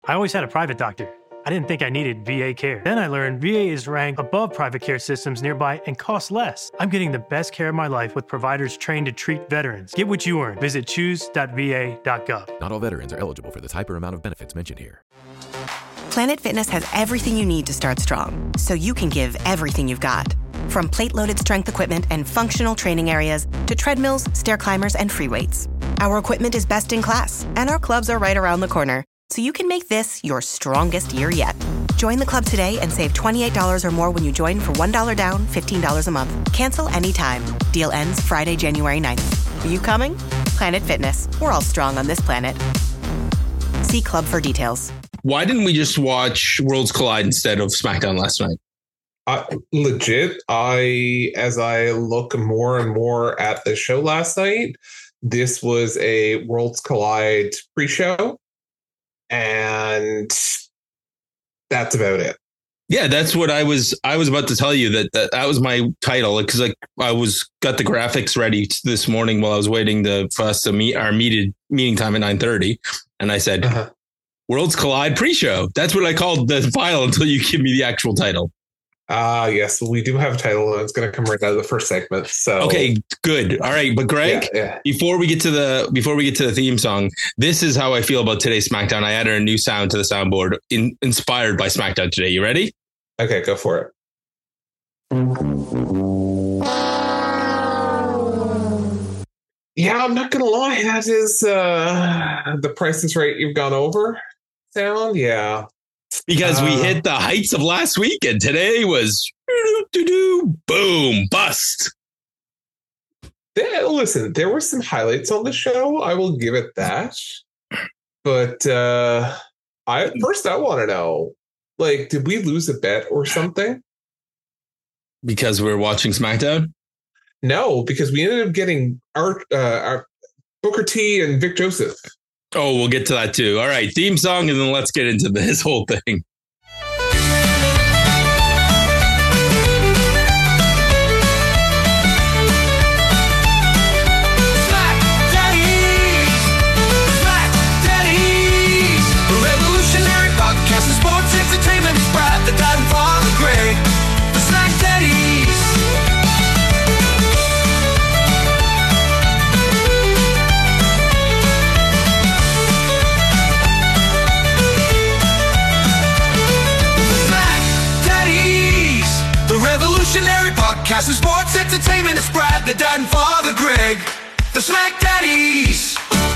I always had a private doctor. I didn't think I needed VA care. Then I learned VA is ranked above private care systems nearby and costs less. I'm getting the best care of my life with providers trained to treat veterans. Get what you earn. Visit choose.va.gov. Not all veterans are eligible for the type or amount of benefits mentioned here. Planet Fitness has everything you need to start strong, so you can give everything you've got. From plate-loaded strength equipment and functional training areas to treadmills, stair climbers, and free weights. Our equipment is best in class, and our clubs are right around the corner, so you can make this your strongest year yet. Join the club today and save $28 or more when you join for $1 down, $15 a month. Cancel anytime. Deal ends Friday, January 9th. Are you coming? Planet Fitness. We're all strong on this planet. See club for details. Why didn't we just watch Worlds Collide instead of SmackDown last night? Legit, as I look more and more at the show last night, this was a Worlds Collide pre-show, and that's about it. Yeah, that's what I was about to tell you, that was my title, because like I got the graphics ready this morning while I was waiting for us to meet our meeting time at 9:30, and I said Worlds Collide pre-show. That's what I called the file until you give me the actual title. Yes, we do have a title, and it's going to come right out of the first segment. So okay, good. All right, but Greg, before we get to the theme song, this is how I feel about today's SmackDown. I added a new sound to the soundboard inspired by SmackDown today. You ready? Okay, go for it. Yeah, I'm not going to lie. That is the Price is Right You've Gone Over sound. Yeah. Because we hit the heights of last week, and today was boom, bust. Listen, there were some highlights on the show. I will give it that. But I want to know, like, did we lose a bet or something? Because we're watching SmackDown? No, because we ended up getting our Booker T and Vic Joseph. Oh, we'll get to that too. All right, theme song, and then let's get into this whole thing. Smack Daddies, the revolutionary podcast of sports entertainment is Brad, the dad and father Greg, the Smack Daddies. Revolutionary podcast of sports entertainment is Brad, the dad and father Greg, the Smack Daddies.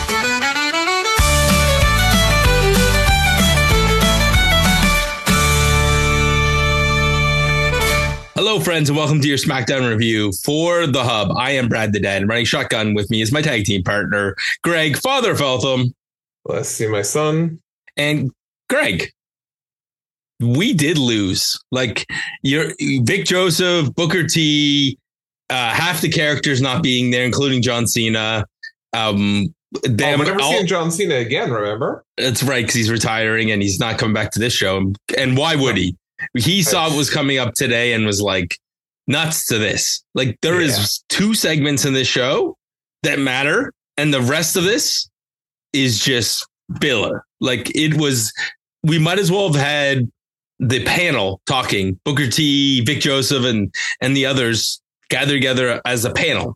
Hello, friends, and welcome to your SmackDown review for The Hub. I am Brad the Dad, and running shotgun with me is my tag team partner, Greg, father of Feltham. Let's see my son. And Greg, we did lose. Like, your Vic Joseph, Booker T, half the characters not being there, including John Cena. We're never seeing John Cena again, remember? That's right, because he's retiring and he's not coming back to this show. And why would he? He saw what was coming up today and was like, nuts to this. Like, there is 2 segments in this show that matter, and the rest of this is just filler. Like, we might as well have had the panel talking, Booker T, Vic Joseph, and the others gather together as a panel.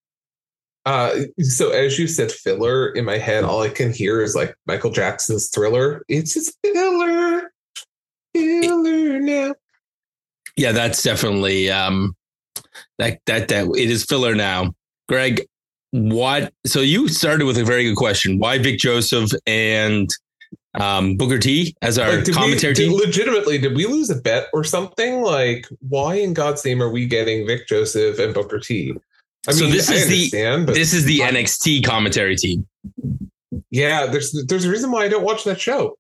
So as you said filler, in my head, all I can hear is like Michael Jackson's Thriller. It's just filler now. Yeah, that's definitely that it is filler now. Greg, what? So you started with a very good question. Why Vic Joseph and Booker T as our commentary team? Legitimately, did we lose a bet or something? Like, why in God's name are we getting Vic Joseph and Booker T? I mean, this is the NXT commentary team. Yeah, there's a reason why I don't watch that show.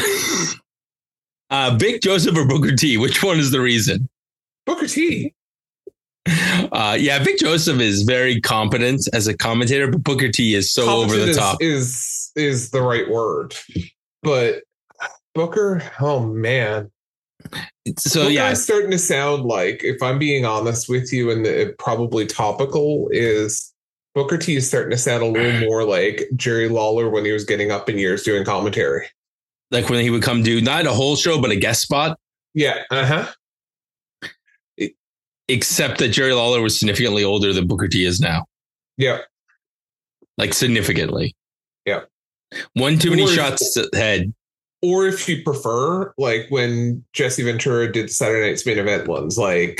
Vic Joseph or Booker T? Which one is the reason? Booker T. Vic Joseph is very competent as a commentator, but Booker T is so over the top. Is the right word. But Booker, oh man. So Booker's starting to sound like, if I'm being honest with you, and probably topical, is Booker T is starting to sound a little more like Jerry Lawler when he was getting up in years doing commentary. Like when he would come do not a whole show, but a guest spot. Yeah. Except that Jerry Lawler was significantly older than Booker T is now. Yeah. Like significantly. Yeah. One too many shots to the head. Or if you prefer, like when Jesse Ventura did Saturday Night's Main Event ones, like.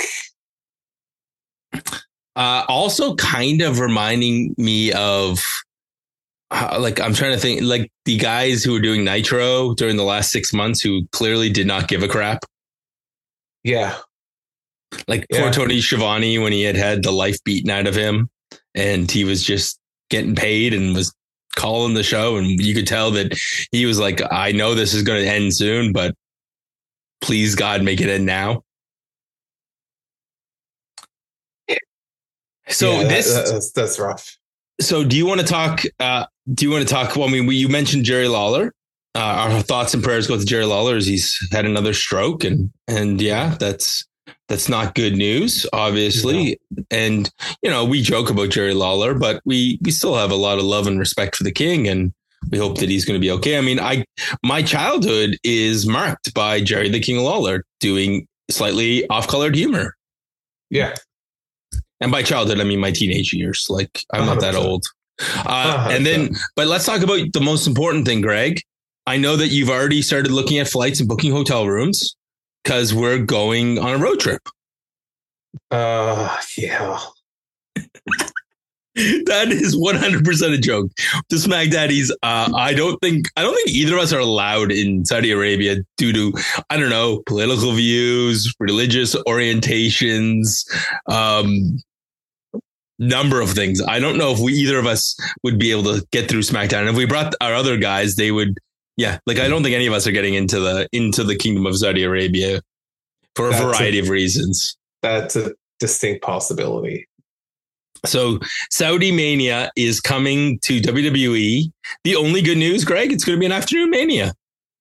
Also kind of reminding me of, like, I'm trying to think, like the guys who were doing Nitro during the last 6 months who clearly did not give a crap. Yeah. Like poor Tony Schiavone when he had the life beaten out of him and he was just getting paid and was calling the show. And you could tell that he was like, I know this is going to end soon, but please God, make it end now. So that's rough. So do you want to talk? Well, I mean, you mentioned Jerry Lawler. Our thoughts and prayers go to Jerry Lawler as he's had another stroke, and yeah, that's not good news, obviously. No. And we joke about Jerry Lawler, but we still have a lot of love and respect for the King, and we hope that he's going to be okay. I mean, my childhood is marked by Jerry the King Lawler doing slightly off-colored humor. Yeah. And by childhood, I mean my teenage years. Like, I'm not that old. And then, but let's talk about the most important thing, Greg. I know that you've already started looking at flights and booking hotel rooms because we're going on a road trip. Yeah. That is 100% a joke. The Smack Daddies, I don't think either of us are allowed in Saudi Arabia due to, I don't know, political views, religious orientations, number of things. I don't know if either of us would be able to get through SmackDown. And if we brought our other guys, they would. Yeah, like I don't think any of us are getting into the Kingdom of Saudi Arabia for a variety of reasons. That's a distinct possibility. So Saudi Mania is coming to WWE. The only good news, Greg, it's going to be an afternoon Mania.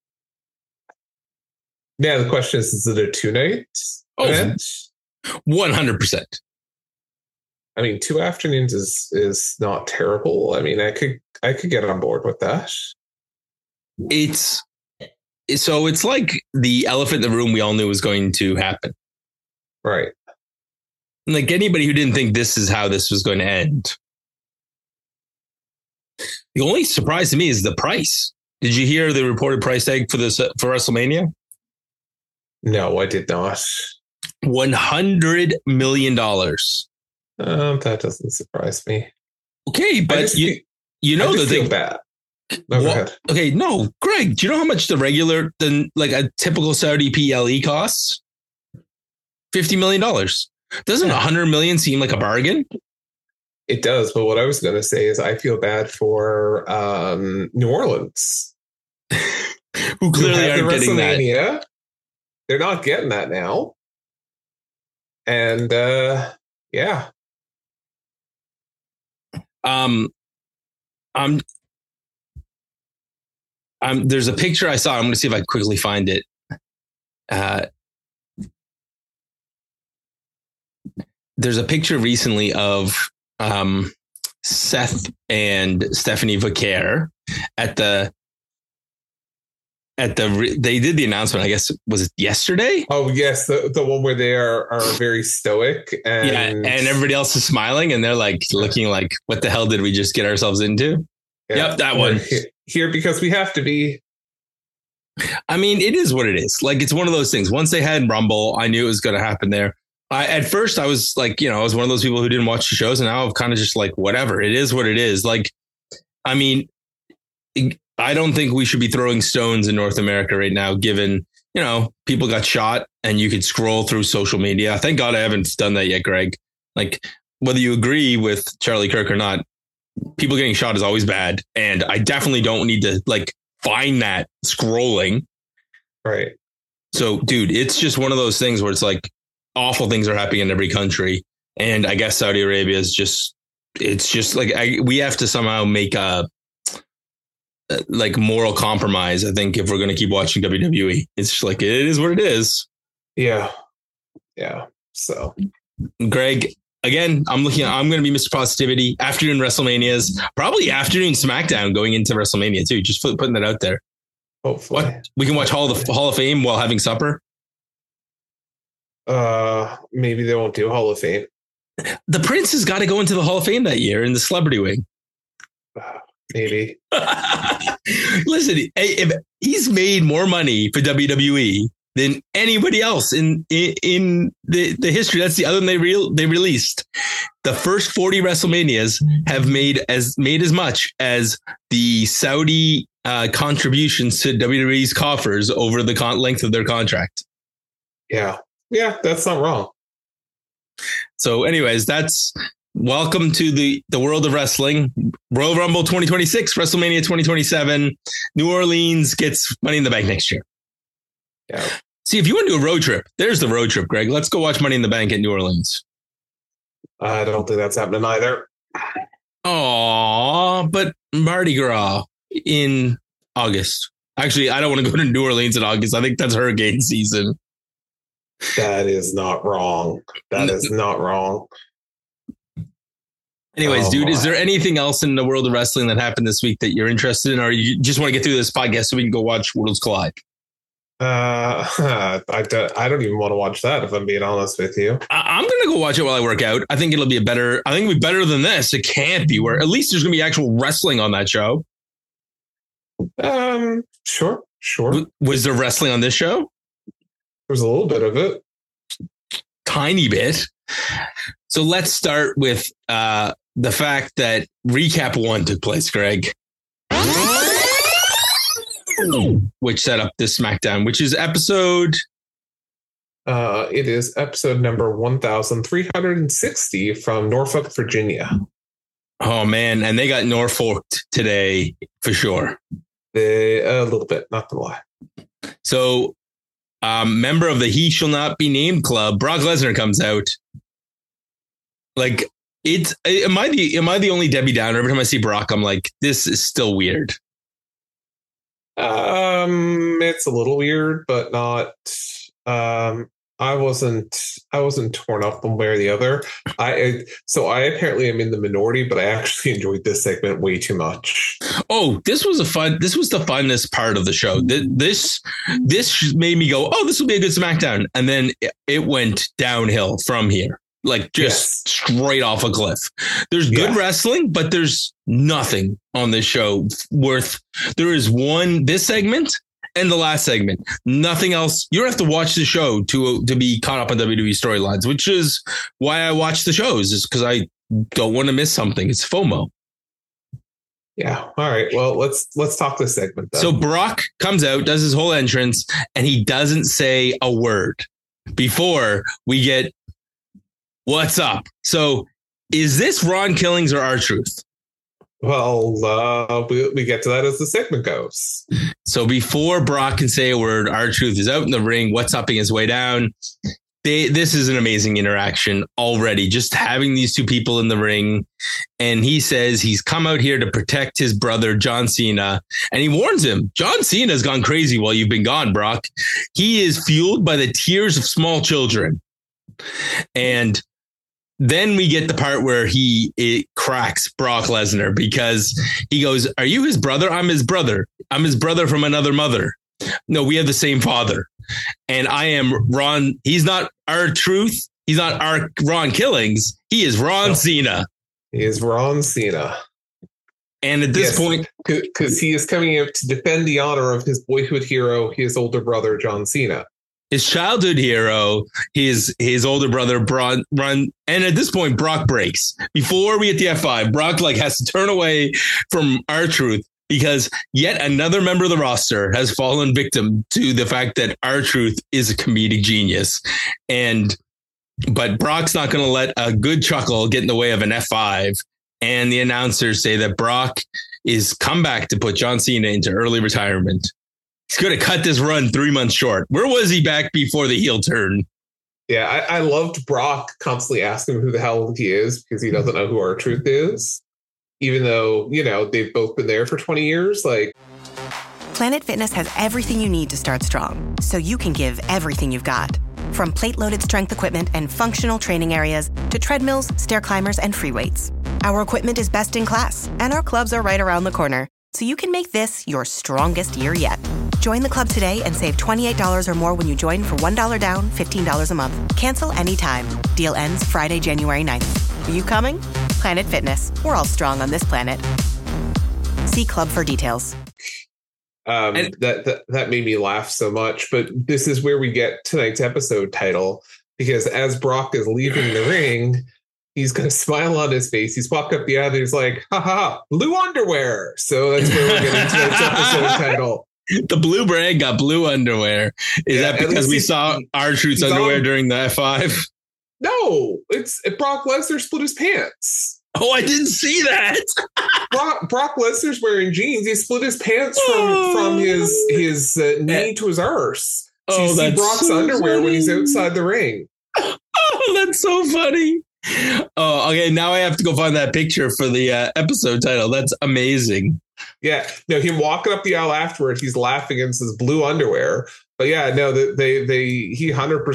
Yeah, the question is it a 2 night event? 100%. I mean, 2 afternoons is not terrible. I mean, I could get on board with that. It's like the elephant in the room we all knew was going to happen. Right. Like anybody who didn't think this is how this was going to end. The only surprise to me is the price. Did you hear the reported price tag for WrestleMania? No, I did not. $100 million. That doesn't surprise me. Okay, but you know the thing. Bad. No, go ahead. Okay, no, Greg. Do you know how much like a typical Saudi PLE costs? $50 million. Doesn't $100 million seem like a bargain? It does, but what I was going to say is I feel bad for New Orleans, who clearly aren't getting that. They're not getting that now, and yeah. There's a picture I saw. I'm going to see if I can quickly find it. There's a picture recently of Seth and Stephanie Vaquer they did the announcement, I guess, was it yesterday? Oh, yes. The one where they are very stoic. And everybody else is smiling and they're like looking like, what the hell did we just get ourselves into? Yeah, yep, that one. Here because we have to be. I mean, it is what it is. Like, it's one of those things. Once they had Rumble, I knew it was going to happen there. At first, I was like, I was one of those people who didn't watch the shows. And now I'm kind of just like, whatever. It is what it is. Like, I mean, I don't think we should be throwing stones in North America right now, given, people got shot and you could scroll through social media. Thank God I haven't done that yet, Greg. Like, whether you agree with Charlie Kirk or not, people getting shot is always bad. And I definitely don't need to find that scrolling. Right. So, dude, it's just one of those things where it's like awful things are happening in every country. And I guess Saudi Arabia is we have to somehow make a moral compromise. I think if we're going to keep watching WWE, it's just like, it is what it is. Yeah. Yeah. So, Greg, again, I'm going to be Mr. Positivity. Afternoon WrestleManias, probably afternoon SmackDown going into WrestleMania too. Just putting that out there. Hopefully. What? We can watch Hall of Fame while having supper? Maybe they won't do Hall of Fame. The Prince has got to go into the Hall of Fame that year in the celebrity wing. Maybe. Listen, if he's made more money for WWE than anybody else in the history. That's the other one they released. The first 40 WrestleManias have made as much as the Saudi contributions to WWE's coffers over the length of their contract. Yeah, that's not wrong. So, anyways, that's welcome to the world of wrestling. Royal Rumble 2026, WrestleMania 2027. New Orleans gets Money in the Bank next year. Yeah. See, if you want to do a road trip, there's the road trip, Greg. Let's go watch Money in the Bank at New Orleans. I don't think that's happening either. Oh, but Mardi Gras in August. Actually, I don't want to go to New Orleans in August. I think that's hurricane season. That is not wrong. That is not wrong. Anyways, dude, is there anything else in the world of wrestling that happened this week that you're interested in, or you just want to get through this podcast so we can go watch Worlds Collide? I don't even want to watch that, if I'm being honest with you. I'm going to go watch it while I work out. I think it'll be better than this. It can't be where at least there's going to be actual wrestling on that show. Sure. Was there wrestling on this show? There's a little bit of it. Tiny bit. So let's start with the fact that Recap 1 took place, Greg. Which set up this SmackDown, which is episode... it is episode number 1360 from Norfolk, Virginia. Oh, man. And they got Norfolked today, for sure. A little bit, not gonna lie. So, member of the He Shall Not Be Named Club, Brock Lesnar comes out. Like, am I the only Debbie Downer? Every time I see Brock, I'm like, this is still weird. It's a little weird, but not. I wasn't torn up one way or the other. I apparently am in the minority, but I actually enjoyed this segment way too much. Oh, this was the funnest part of the show. This made me go, oh, this will be a good SmackDown. And then it went downhill from here. Like just straight off a cliff. There's good wrestling, but there's nothing on this show there is this segment and the last segment. Nothing else. You don't have to watch the show to be caught up on WWE storylines, which is why I watch the shows, is because I don't want to miss something. It's FOMO. Yeah. All right. Well, let's talk this segment then. So Brock comes out, does his whole entrance, and he doesn't say a word before we get what's up. So is this Ron Killings or R-Truth? Well, we get to that as the segment goes. So before Brock can say a word, R-Truth is out in the ring, what's upping his way down. This is an amazing interaction already, just having these two people in the ring. And he says he's come out here to protect his brother, John Cena. And he warns him, John Cena's gone crazy while you've been gone, Brock. He is fueled by the tears of small children. And then we get the part where it cracks Brock Lesnar, because he goes, are you his brother? I'm his brother. I'm his brother from another mother. No, we have the same father. And I am Ron. He's not R-Truth. He's not Ron Killings. He is Ron Cena. He is Ron Cena. And at this point, because he is coming out to defend the honor of his boyhood hero, his older brother, John Cena. His childhood hero, his older brother, Ron. And at this point, Brock breaks. Before we get the F5, Brock has to turn away from R-Truth, because yet another member of the roster has fallen victim to the fact that R-Truth is a comedic genius. But Brock's not going to let a good chuckle get in the way of an F5. And the announcers say that Brock is come back to put John Cena into early retirement. He's going to cut this run 3 months short. Where was he back before the heel turn? Yeah, I loved Brock constantly asking him who the hell he is, because he doesn't know who R-Truth is, even though, they've both been there for 20 years. Planet Fitness has everything you need to start strong, so you can give everything you've got. From plate-loaded strength equipment and functional training areas to treadmills, stair climbers, and free weights. Our equipment is best in class, and our clubs are right around the corner, so you can make this your strongest year yet. Join the club today and save $28 or more when you join for $1 down, $15 a month. Cancel anytime. Deal ends Friday, January 9th. Are you coming? Planet Fitness. We're all strong on this planet. See club for details. That made me laugh so much, but this is where we get tonight's episode title, because as Brock is leaving the ring, he's got a smile on his face. He's walked up the aisle and he's like, ha ha, blue underwear. So that's where we're getting tonight's episode title. The blue brand got blue underwear. Is that because we saw R-Truth's underwear during the F5? No, it's Brock Lesnar split his pants. Oh, I didn't see that. Brock Lesnar's wearing jeans. He split his pants from his knee to his arse. So you see Brock's underwear when he's outside the ring. Oh, that's so funny. Oh, okay. Now I have to go find that picture for the episode title. That's amazing. Yeah. No, him walking up the aisle afterwards, he's laughing against his blue underwear. But yeah, no, he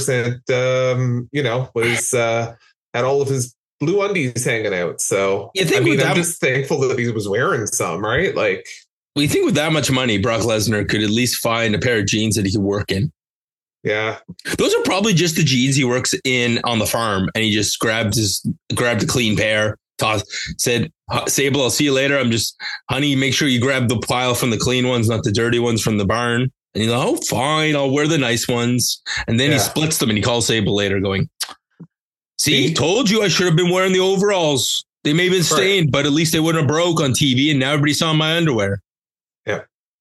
100%, was had all of his blue undies hanging out. So I'm just thankful that he was wearing some, right? Like, we think with that much money, Brock Lesnar could at least find a pair of jeans that he could work in. Yeah, those are probably just the jeans he works in on the farm, and he just grabbed a clean pair. Said, Sable, I'll see you later. Honey, make sure you grab the pile from the clean ones, not the dirty ones from the barn. And he's like, oh, fine, I'll wear the nice ones. And then he splits them and he calls Sable later going, see, told you I should have been wearing the overalls. They may have been stained, but at least they wouldn't have broke on TV. And now everybody saw my underwear. Yeah.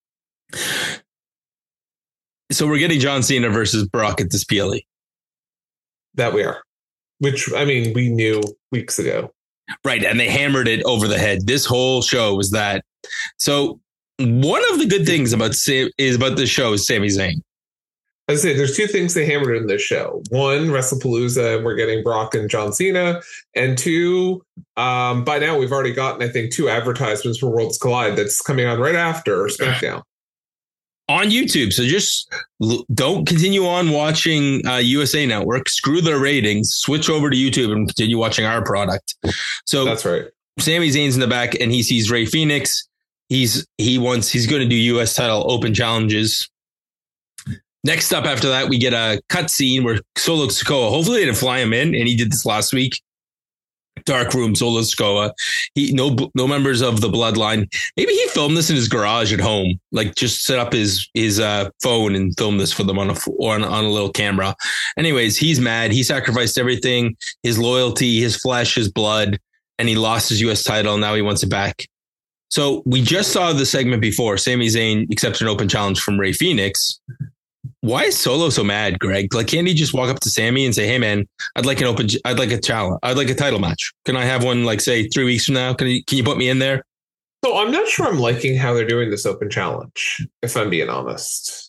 So we're getting John Cena versus Brock at this PLE. That we are. Which, I mean, we knew weeks ago. Right. And they hammered it over the head. This whole show was that. So one of the good things about this show is Sami Zayn. I say there's two things they hammered in this show. One, WrestlePalooza, we're getting Brock and John Cena. And two, by now we've already gotten, I think, 2 advertisements for Worlds Collide that's coming on right after SmackDown. On YouTube. So just don't continue on watching USA Network. Screw their ratings. Switch over to YouTube and continue watching our product. So that's right. Sami Zayn's in the back and he sees Rey Fenix. He's going to do US title open challenges. Next up after that, we get a cut scene where Solo Sikoa, hopefully they didn't fly him in, and he did this last week. Dark room, Solo Sikoa. No members of the bloodline. Maybe he filmed this in his garage at home, like just set up his phone and film this for them on a little camera. Anyways, he's mad. He sacrificed everything, his loyalty, his flesh, his blood, and he lost his US title. And now he wants it back. So we just saw the segment before. Sami Zayn accepts an open challenge from Rey Fenix. Why is Solo so mad, Greg? Like, can't he just walk up to Sami and say, hey, man, I'd like a challenge. I'd like a title match. Can I have one, like, say 3 weeks from now? Can you put me in there? So I'm not sure I'm liking how they're doing this open challenge, if I'm being honest.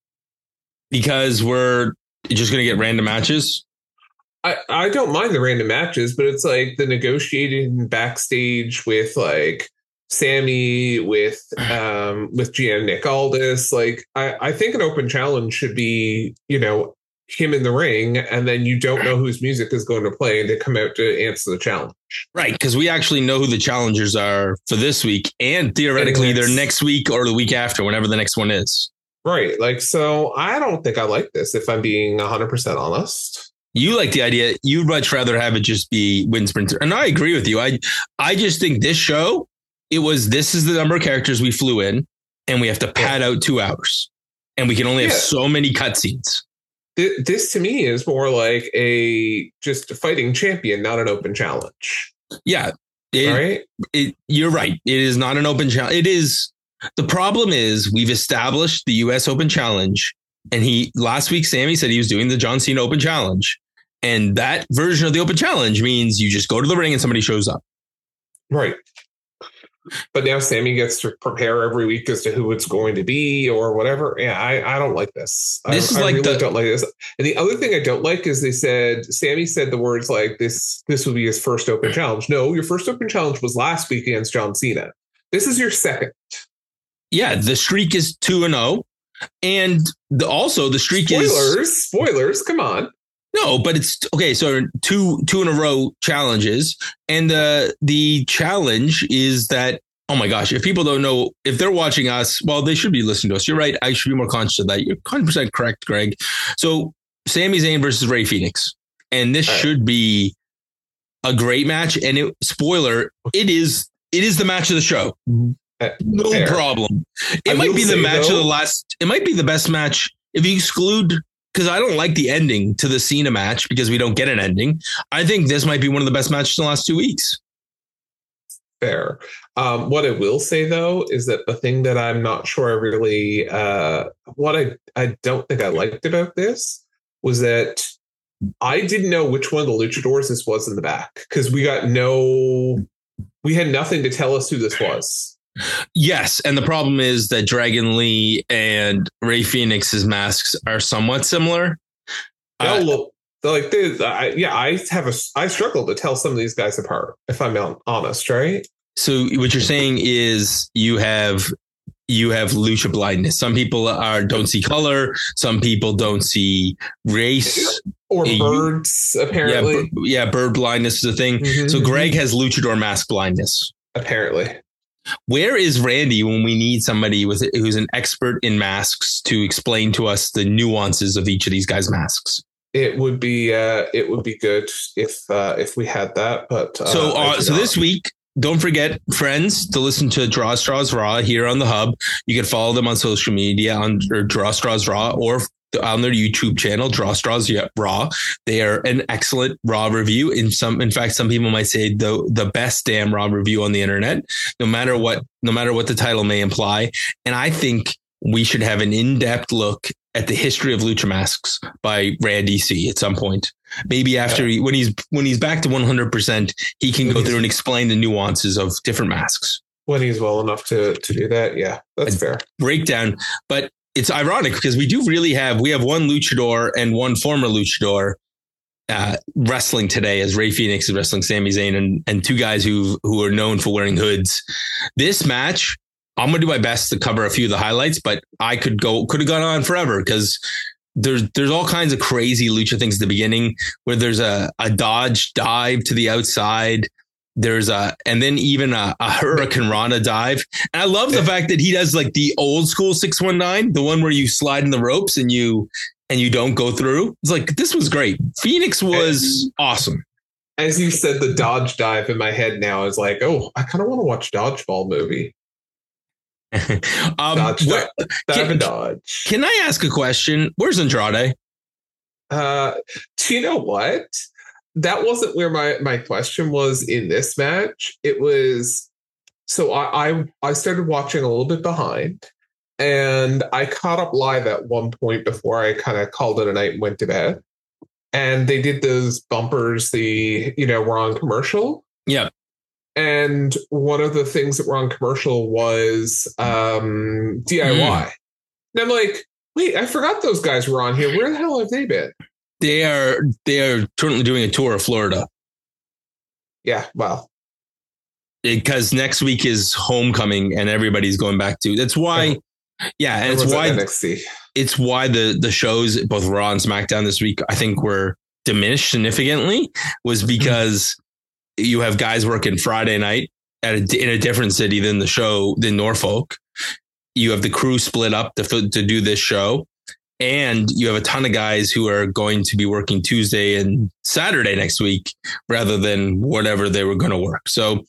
Because we're just going to get random matches? I don't mind the random matches, but it's like the negotiating backstage with like Sammy, with GM Nick Aldis. Like I think an open challenge should be, him in the ring, and then you don't know whose music is going to play and they come out to answer the challenge. Right, because we actually know who the challengers are for this week and theoretically they're next week or the week after, whenever the next one is. Right. Like, so I don't think I like this, if I'm being 100% honest. You like the idea. You'd much rather have it just be win sprinter. And I agree with you. I just think this show, this is the number of characters we flew in and we have to pad out 2 hours and we can only have so many cutscenes. This to me is more like just a fighting champion, not an open challenge. Yeah. You're right. It is not an open challenge. It is. The problem is we've established the US Open Challenge, and last week, Sammy said he was doing the John Cena Open Challenge, and that version of the Open Challenge means you just go to the ring and somebody shows up. Right. But now Sammy gets to prepare every week as to who it's going to be or whatever. Yeah, I don't like this. I really don't like this. And the other thing I don't like is Sammy said the words like this will be his first open challenge. No, your first open challenge was last week against John Cena. This is your second. Yeah, the streak is 2-0. And also the streak Spoilers, come on. No, but it's okay. So two in a row challenges. And the challenge is that oh my gosh, if people don't know, if they're watching us, well, they should be listening to us. You're right. I should be more conscious of that. You're 100% correct, Greg. So Sami Zayn versus Rey Fenix. And this should be a great match. And spoiler, it is the match of the show. No Fair. problem. It might be the match of the last. It might be the best match if you exclude, because I don't like the ending to the Cena match because we don't get an ending. I think this might be one of the best matches in the last 2 weeks. Fair. What I will say, though, is that the thing that I'm not sure I really, what I don't think I liked about this was that I didn't know which one of the luchadors this was in the back, because we had nothing to tell us who this was. Yes, and the problem is that Dragon Lee and Rey Fenix's masks are somewhat similar. They'll look like this. I struggle to tell some of these guys apart, if I'm honest, right? So what you're saying is you have lucha blindness. Some people don't see color. Some people don't see race or birds. Apparently, bird blindness is a thing. Mm-hmm, so Greg has luchador mask blindness. Apparently. Where is Randy when we need somebody who's an expert in masks to explain to us the nuances of each of these guys' masks? It would be good if we had that. But so this week, don't forget, friends, to listen to Draw Straws Raw here on the Hub. You can follow them on social media or Draw Straws Raw, or on their YouTube channel, Draw Straws Raw. They are an excellent Raw review. In fact, some people might say the best damn Raw review on the internet, no matter what the title may imply. And I think we should have an in-depth look at the history of lucha masks by Randy C at some point. Maybe after when he's back to 100%, he can go through and explain the nuances of different masks. When he's well enough to do that. Yeah, that's fair. Breakdown. But it's ironic because we have one luchador and one former luchador wrestling today, as Rey Fenix is wrestling Sami Zayn, and two guys who are known for wearing hoods. This match, I'm going to do my best to cover a few of the highlights, but I could have gone on forever because there's all kinds of crazy lucha things at the beginning where there's a dodge dive to the outside. And then even a Hurricane Rana dive. And I love the fact that he does like the old school 619, the one where you slide in the ropes and you don't go through. It's like, this was great. Phoenix was awesome. As you said, the dodge dive in my head now is like, oh, I kind of want to watch Dodgeball movie. Dodge. Can I ask a question? Where's Andrade? Do you know what? That wasn't where my question was in this match. It was, so I started watching a little bit behind, and I caught up live at one point before I kind of called it a night and went to bed. And they did those bumpers, were on commercial. Yeah. And one of the things that were on commercial was DIY. And I'm like, wait, I forgot those guys were on here. Where the hell have they been? They are currently doing a tour of Florida. Yeah, well, because next week is homecoming and everybody's going back to. That's why, yeah, and it's why NXT. It's why the shows, both Raw and SmackDown this week, I think were diminished significantly, was because you have guys working Friday night in a different city than Norfolk. You have the crew split up to do this show. And you have a ton of guys who are going to be working Tuesday and Saturday next week rather than whatever they were going to work. So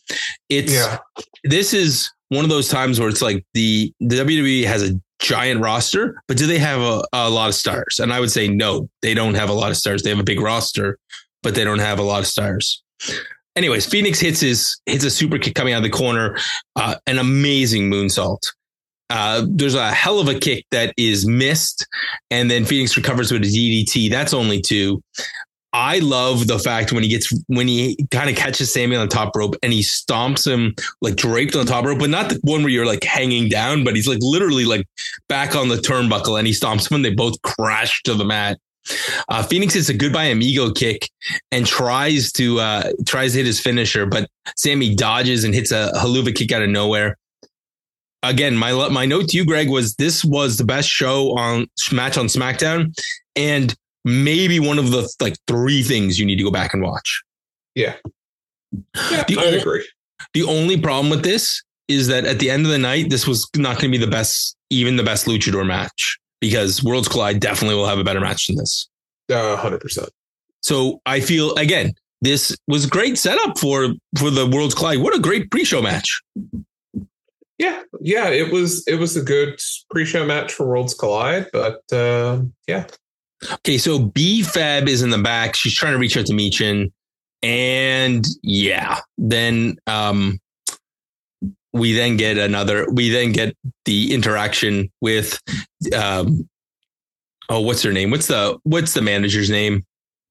this is one of those times where it's like the WWE has a giant roster, but do they have a lot of stars? And I would say, no, they don't have a lot of stars. They have a big roster, but they don't have a lot of stars. Anyways, Phoenix hits a super kick coming out of the corner, an amazing moonsault. There's a hell of a kick that is missed, and then Phoenix recovers with a DDT. That's only two. I love the fact when he kind of catches Sami on the top rope and he stomps him like draped on the top rope, but not the one where you're like hanging down, but he's like literally like back on the turnbuckle and he stomps him and they both crash to the mat. Phoenix hits a goodbye amigo kick and tries to hit his finisher, but Sami dodges and hits a haluva kick out of nowhere. Again, my note to you, Greg, was this was the best match on SmackDown, and maybe one of the like three things you need to go back and watch. Yeah, I agree. The only problem with this is that at the end of the night, this was not going to be the best luchador match, because Worlds Collide definitely will have a better match than this. 100%. So I feel, again, this was a great setup for the Worlds Collide. What a great pre-show match. Yeah, it was a good pre-show match for Worlds Collide, but yeah. Okay, so B-Fab is in the back. She's trying to reach out to Michin. And yeah, then we then get the interaction with what's her name? What's the manager's name?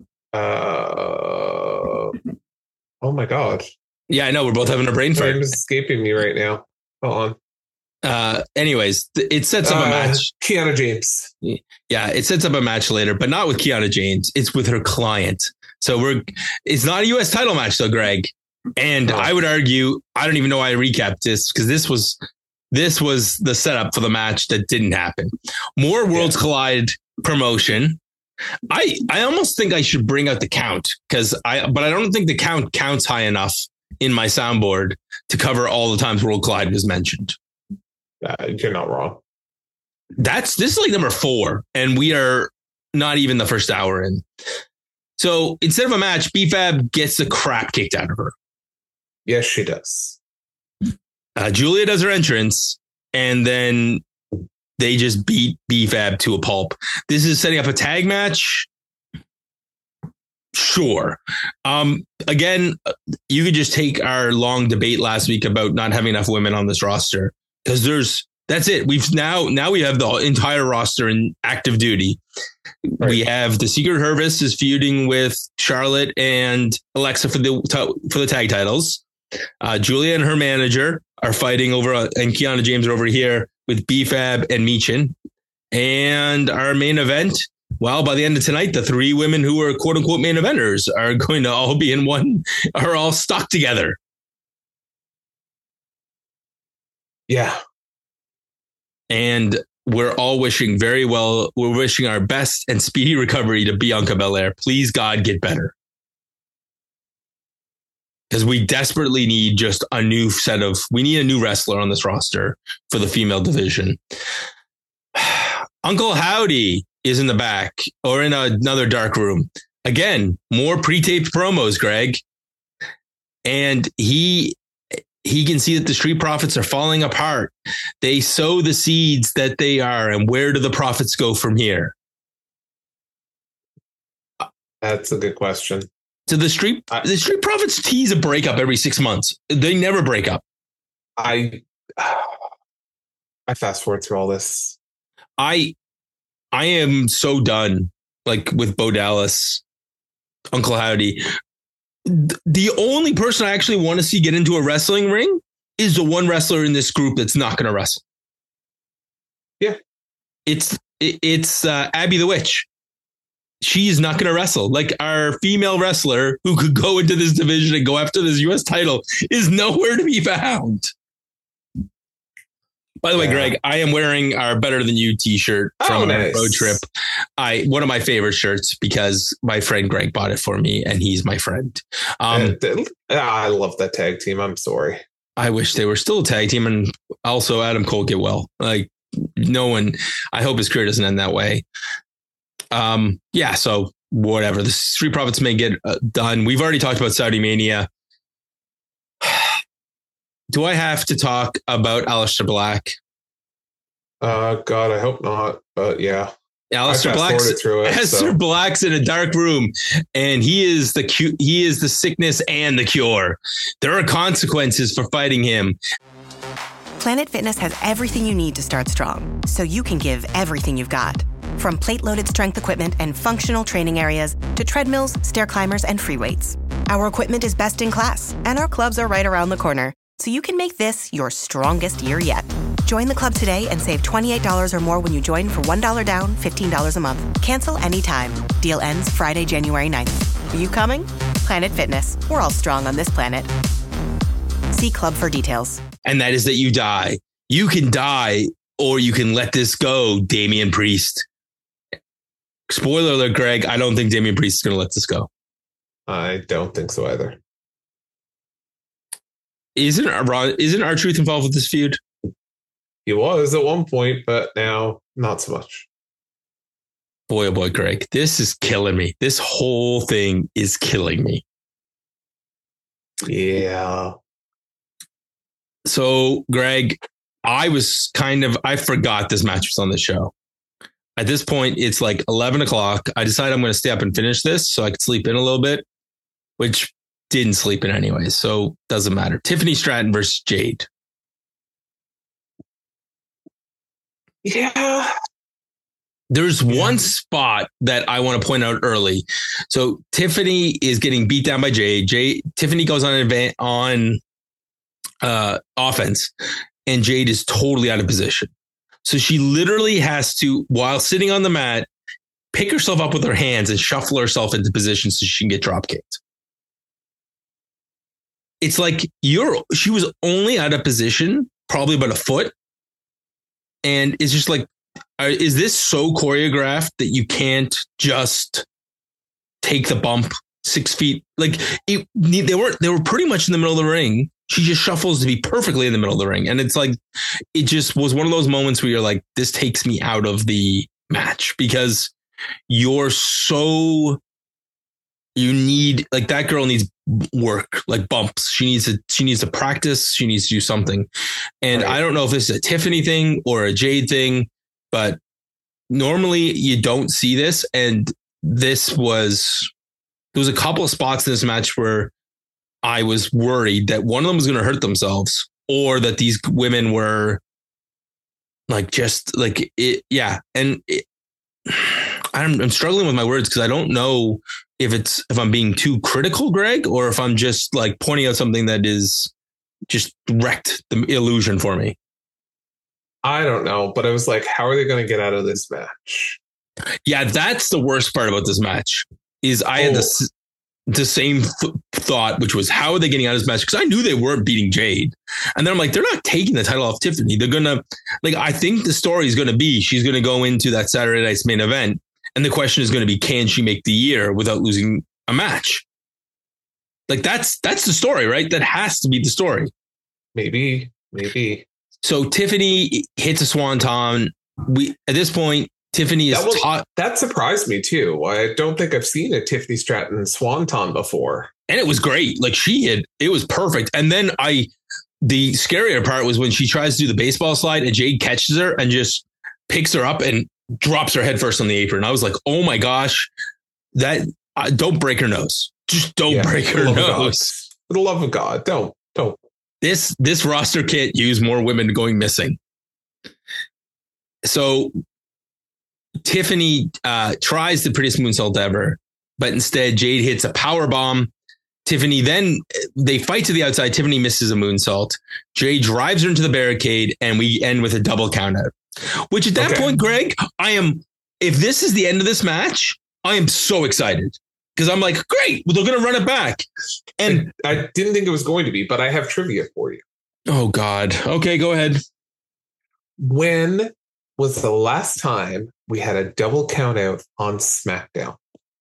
Oh my God. Yeah, I know, we're both having a brain fart. Name is escaping me right now. Hold on. Anyways, it sets up a match. Kiana James. Yeah, it sets up a match later, but not with Kiana James. It's with her client. So it's not a U.S. title match though, Greg. And I would argue, I don't even know why I recapped this, because this was the setup for the match that didn't happen. More Worlds Collide promotion. I almost think I should bring out the count, but I don't think the count counts high enough in my soundboard to cover all the times World Collide was mentioned. You're not wrong. This is like number 4, and we are not even the first hour in. So instead of a match, B-Fab gets the crap kicked out of her. Yes, she does. Julia does her entrance, and then they just beat B-Fab to a pulp. This is setting up a tag match. Sure. Again, you could just take our long debate last week about not having enough women on this roster, because that's it. We have the entire roster in active duty. Right. We have the Secret Hervis is feuding with Charlotte and Alexa for the tag titles. Julia and her manager are fighting over, and Kiana James are over here with B-Fab and Michin. And our main event, well, by the end of tonight, the 3 women who are quote unquote main eventers are going to all be are all stuck together. Yeah. And we're all wishing we're wishing our best and speedy recovery to Bianca Belair. Please, God, get better. Because we desperately need we need a new wrestler on this roster for the female division. Uncle Howdy is in the back, or in another dark room. Again, more pre-taped promos, Greg. And he can see that the Street Profits are falling apart. They sow the seeds that they are. And where do the profits go from here? That's a good question. So the Street Profits tease a breakup every 6 months. They never break up. I fast forward through all this. I am so done, like, with Bo Dallas, Uncle Howdy. The only person I actually want to see get into a wrestling ring is the one wrestler in this group that's not going to wrestle. Yeah. It's Abby the Witch. She's not going to wrestle. Like, our female wrestler who could go into this division and go after this U.S. title is nowhere to be found. By the way, Greg, I am wearing our Better Than You t-shirt from our road trip. One of my favorite shirts, because my friend Greg bought it for me, and he's my friend. I love that tag team. I'm sorry. I wish they were still a tag team, and also Adam Cole get well. Like, no one. I hope his career doesn't end that way. Yeah. So whatever. The Street Profits may get done. We've already talked about Saudi Mania. Do I have to talk about Aleister Black? God, I hope not. But yeah, Aleister Black's in a dark room, and he is the sickness and the cure. There are consequences for fighting him. Planet Fitness has everything you need to start strong, so you can give everything you've got. From plate-loaded strength equipment and functional training areas to treadmills, stair climbers, and free weights. Our equipment is best in class, and our clubs are right around the corner, so you can make this your strongest year yet. Join the club today and save $28 or more when you join for $1 down, $15 a month. Cancel anytime. Deal ends Friday, January 9th. Are you coming? Planet Fitness. We're all strong on this planet. See club for details. And that is that you die. You can die, or you can let this go, Damian Priest. Spoiler alert, Greg, I don't think Damian Priest is going to let this go. I don't think so either. Isn't R-Truth involved with this feud? He was at one point, but now not so much. Boy, oh boy, Greg, this is killing me. This whole thing is killing me. Yeah. So, Greg, I forgot this match was on the show. At this point, it's like 11 o'clock. I decided I'm going to stay up and finish this so I could sleep in a little bit, which didn't sleep in anyway. So doesn't matter. Tiffany Stratton versus Jade. Yeah. There's one spot that I want to point out early. So Tiffany is getting beat down by Jade. Tiffany goes on offense, and Jade is totally out of position. So she literally has to, while sitting on the mat, pick herself up with her hands and shuffle herself into position so she can get drop kicked. It's like she was only out of position, probably about a foot. And it's just like, is this so choreographed that you can't just take the bump 6 feet? Like they were pretty much in the middle of the ring. She just shuffles to be perfectly in the middle of the ring. And it's like, it just was one of those moments where you're like, this takes me out of the match because you need, like, that girl needs work, like bumps. She needs to practice. She needs to do something. And right. I don't know if this is a Tiffany thing or a Jade thing, but normally you don't see this. And there was a couple of spots in this match where I was worried that one of them was going to hurt themselves or that these women were like, just like it. Yeah. And I'm struggling with my words because I don't know if I'm being too critical, Greg, or if I'm just like pointing out something that is just wrecked the illusion for me. I don't know, but I was like, how are they going to get out of this match? Yeah, that's the worst part about this match is I had the same thought, which was, how are they getting out of this match? Because I knew they weren't beating Jade. And then I'm like, they're not taking the title off Tiffany. They're going to, like, I think the story is going to be, she's going to go into that Saturday night's main event. And the question is going to be, can she make the year without losing a match? Like, that's the story, right? That has to be the story. Maybe. So Tiffany hits a swanton. At this point, Tiffany is that surprised me too. I don't think I've seen a Tiffany Stratton swanton before. And it was great. Like, it was perfect. And then the scarier part was when she tries to do the baseball slide and Jade catches her and just picks her up and drops her head first on the apron. I was like, oh my gosh, don't break her nose. Just don't break her nose. For the love of God, don't. This roster can't use more women going missing. So Tiffany tries the prettiest moonsault ever, but instead Jade hits a power bomb. Tiffany they fight to the outside. Tiffany misses a moonsault. Jade drives her into the barricade, and we end with a double countout. Which at that point, Greg, if this is the end of this match, I am so excited because I'm like, great, they're going to run it back. And I didn't think it was going to be, but I have trivia for you. Oh God. Okay, go ahead. When was the last time we had a double countout on SmackDown?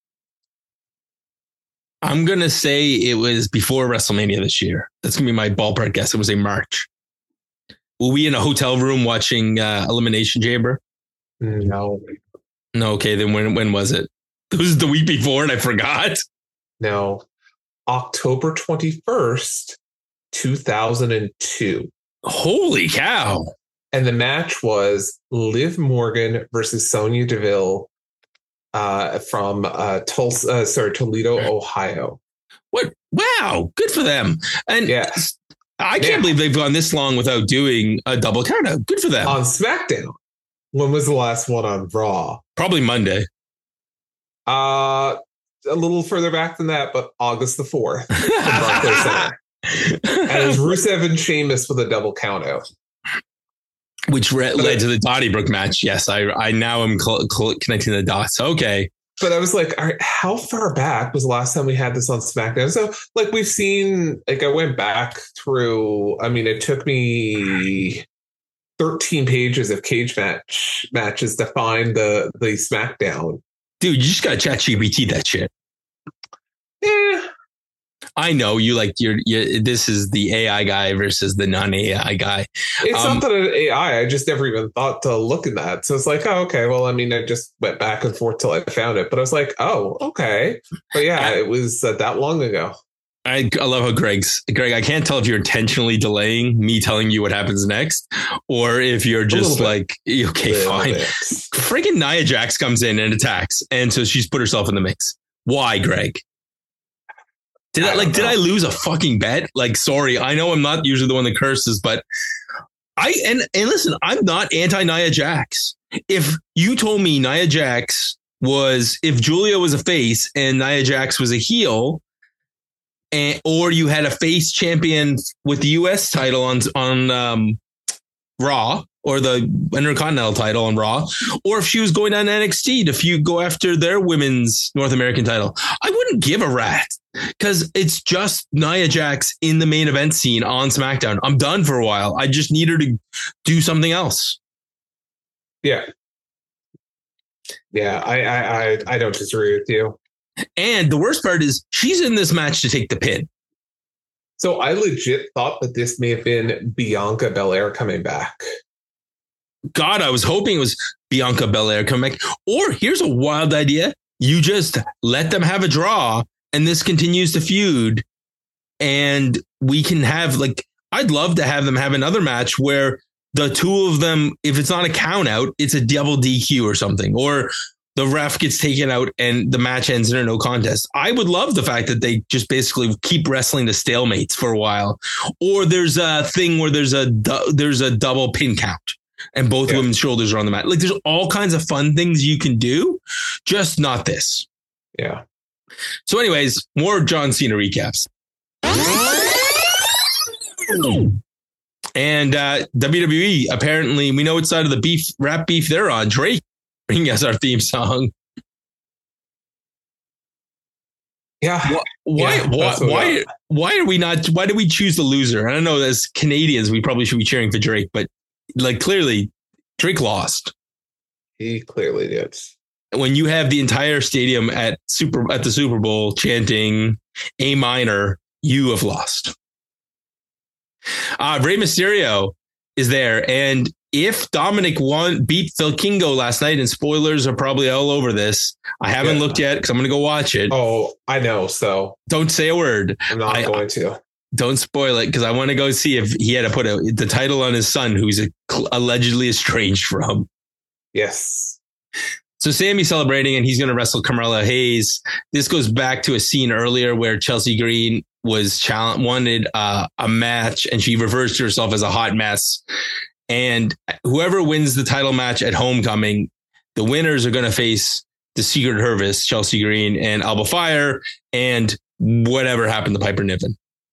I'm going to say it was before WrestleMania this year. That's going to be my ballpark guess. It was in March. Were we in a hotel room watching Elimination Chamber? No. Okay, then when was it? It was the week before and I forgot. No. October 21st, 2002. Holy cow. And the match was Liv Morgan versus Sonya Deville from Toledo, Ohio. What? Wow. Good for them. And yes. I can't believe they've gone this long without doing a double countout. Good for them. On SmackDown. When was the last one on Raw? Probably Monday. A little further back than that, but August the 4th. Barclays Center. And it was Rusev and Sheamus with a double countout. Which led to the Donnybrook match. Yes, I now am connecting the dots. Okay. But I was like, all right, how far back was the last time we had this on SmackDown? So, like, we've seen, like, I went back through, I mean, it took me 13 pages of cage matches to find the SmackDown. Dude, you just got to ChatGPT that shit. Yeah. I know you like this is the AI guy versus the non-AI guy. It's not that an AI. I just never even thought to look at that. So it's like, oh, okay. Well, I mean, I just went back and forth till I found it. But I was like, oh, okay. But yeah, it was that long ago. I love how Greg, I can't tell if you're intentionally delaying me telling you what happens next, or if you're just like, okay, fine. Freaking Nia Jax comes in and attacks. And so she's put herself in the mix. Why, Greg? Did I lose a fucking bet? Like, sorry, I know I'm not usually the one that curses, but and listen, I'm not anti Nia Jax. If you told me Nia Jax if Julia was a face and Nia Jax was a heel, or you had a face champion with the US title on Raw, or the Intercontinental title on Raw, or if she was going on NXT to go after their women's North American title, I wouldn't give a rat, because it's just Nia Jax in the main event scene on SmackDown. I'm done for a while. I just need her to do something else. Yeah. Yeah, I don't disagree with you. And the worst part is she's in this match to take the pin. So I legit thought that this may have been Bianca Belair coming back. God, I was hoping it was Bianca Belair coming back. Or here's a wild idea. You just let them have a draw and this continues to feud. And we can have I'd love to have them have another match where the two of them, if it's not a count out, it's a double DQ or something, or the ref gets taken out and the match ends in a no contest. I would love the fact that they just basically keep wrestling to stalemates for a while. Or there's a thing where there's a double pin count and both women's shoulders are on the mat. Like, there's all kinds of fun things you can do, just not this. Yeah. So anyways, more John Cena recaps. And WWE, apparently, we know what side of the rap beef they're on. Drake bringing us our theme song. Yeah. Why are we not? Why do we choose the loser? I don't know. As Canadians, we probably should be cheering for Drake, but clearly, Drake lost. He clearly did. When you have the entire stadium at the Super Bowl chanting A minor, you have lost. Rey Mysterio is there, and if Dominic beat Phil Kingo last night, and spoilers are probably all over this, I haven't looked yet because I'm going to go watch it. Oh, I know. So don't say a word. I'm not going to. Don't spoil it, because I want to go see if he had to put the title on his son, who's allegedly estranged from. Yes. So Sammy's celebrating, and he's going to wrestle Carmella Hayes. This goes back to a scene earlier where Chelsea Green wanted a match, and she refers to herself as a hot mess. And whoever wins the title match at Homecoming, the winners are going to face the Secret Service, Chelsea Green and Alba Fire, and whatever happened to Piper Niven.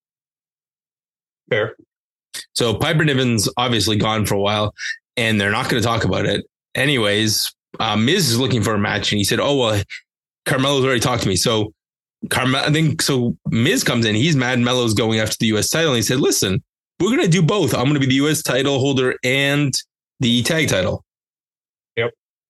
Fair. So Piper Niven's obviously gone for a while, and they're not going to talk about it. Anyways, Miz is looking for a match, and he said, "Oh well, Carmelo's already talked to me." So Miz comes in. He's mad Melo's going after the U.S. title, and he said, "Listen, we're going to do both. I'm going to be the U.S. title holder and the tag title." Yep.